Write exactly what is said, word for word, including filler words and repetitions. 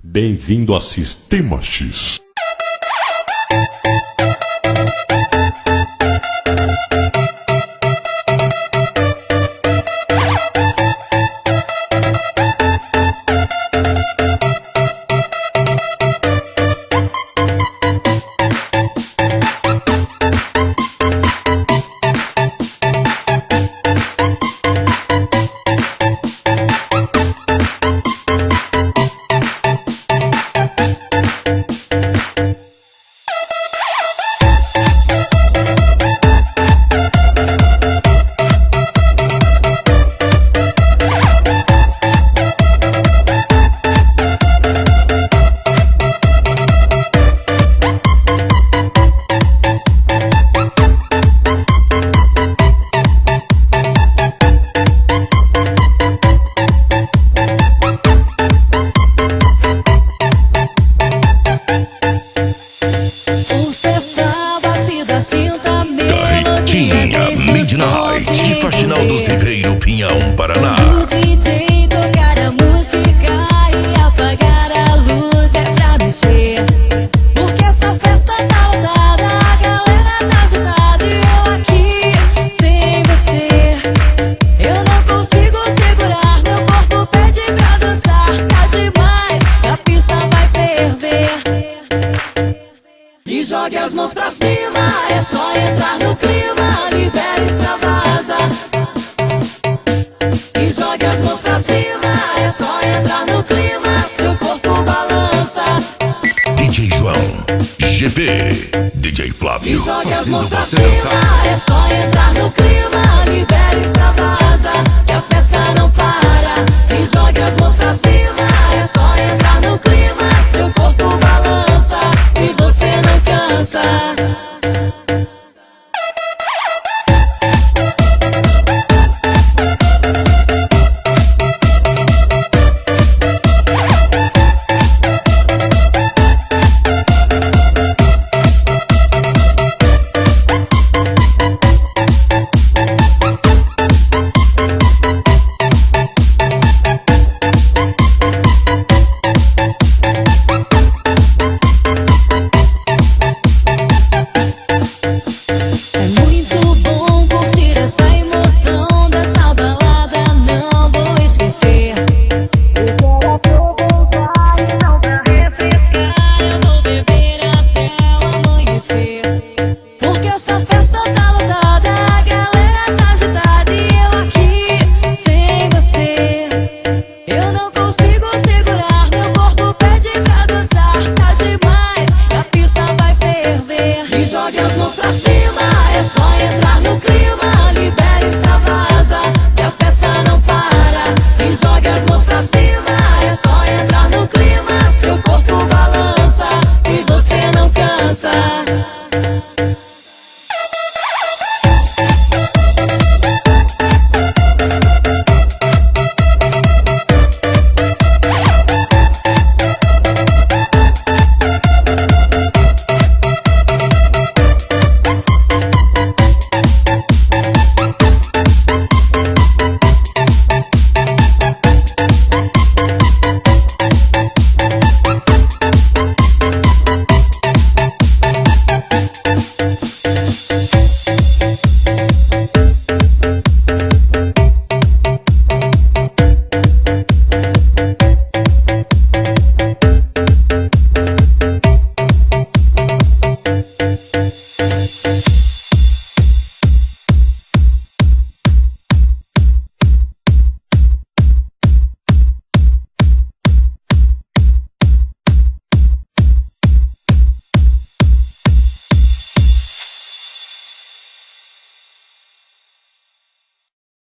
Bem-vindo a Sistema X. Midnight, de Faxinal dos Ribeiro, Pinhão, Paraná. O D J tocar a música e apagar a luz é pra mexer, porque essa festa tá lotada, a galera tá agitada e eu aqui sem você. Eu não consigo segurar, meu corpo pede pra dançar. Tá demais, a pista vai ferver. E jogue as mãos pra cima, é só entrar no clima, libera e extravasa. E jogue as mãos pra cima, é só entrar no clima, seu corpo balança. D J João, G P, D J Flávio. E jogue as mãos pra cima, é só entrar no clima, libera e extravasa.